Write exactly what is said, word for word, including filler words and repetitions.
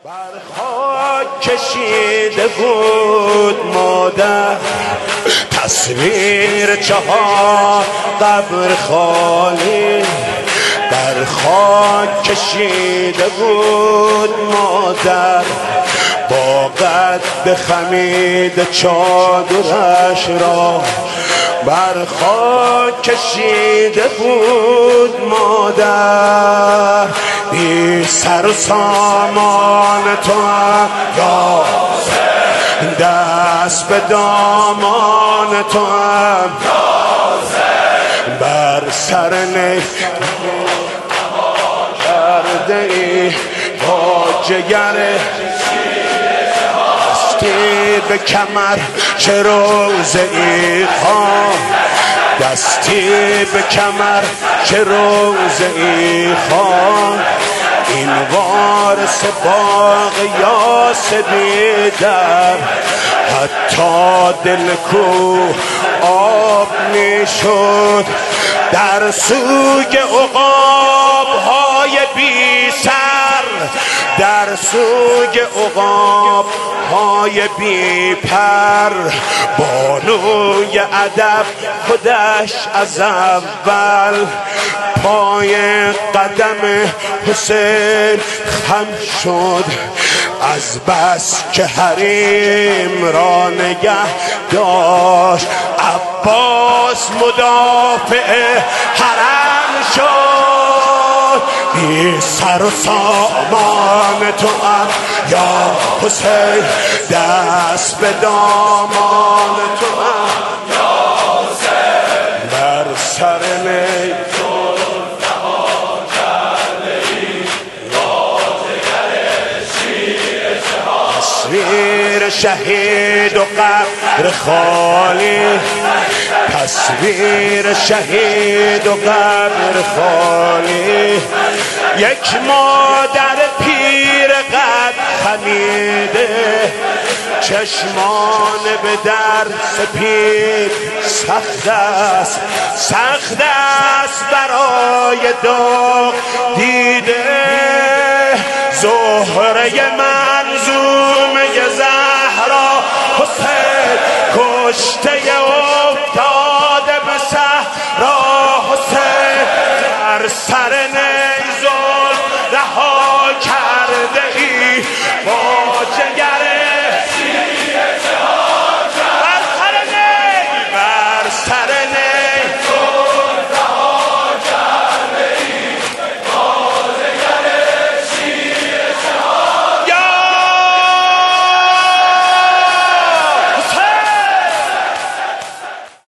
بر خاک کشیده بود مادر تصویر چهار قبر خالی. در خاک کشیده بود مادر با قد خمید چادرش را. بر خاک کشیده بود مادر بی سر و سامان تو هم یا دست به دامان تو هم بر سر نی کرده ای با جگر دستی به کمر چه روزه ای خواه دستی به کمر چه روزه ای خواه. این وارث باغ یاسبی در حتی دل کو آب می شد در سوگ عقاب های بی سر در سوگ عقاب های بی پر. بانوی ادب خودش از اول پای قدم حسین خم شد از بس که حریم را نگه داشت. عباس مدافع حرم شد بی سر و سامان تو هم یا حسین دست به دامان تو هم یا حسین بر سر نی تصویر شهید و قبر خالی. تصویر شهید و قبر خالی. یک مادر پیر قد خمیده چشمان به در سپید سخت است سخت است برای داغ دیده. زهره منظومه زهرا حسین کشته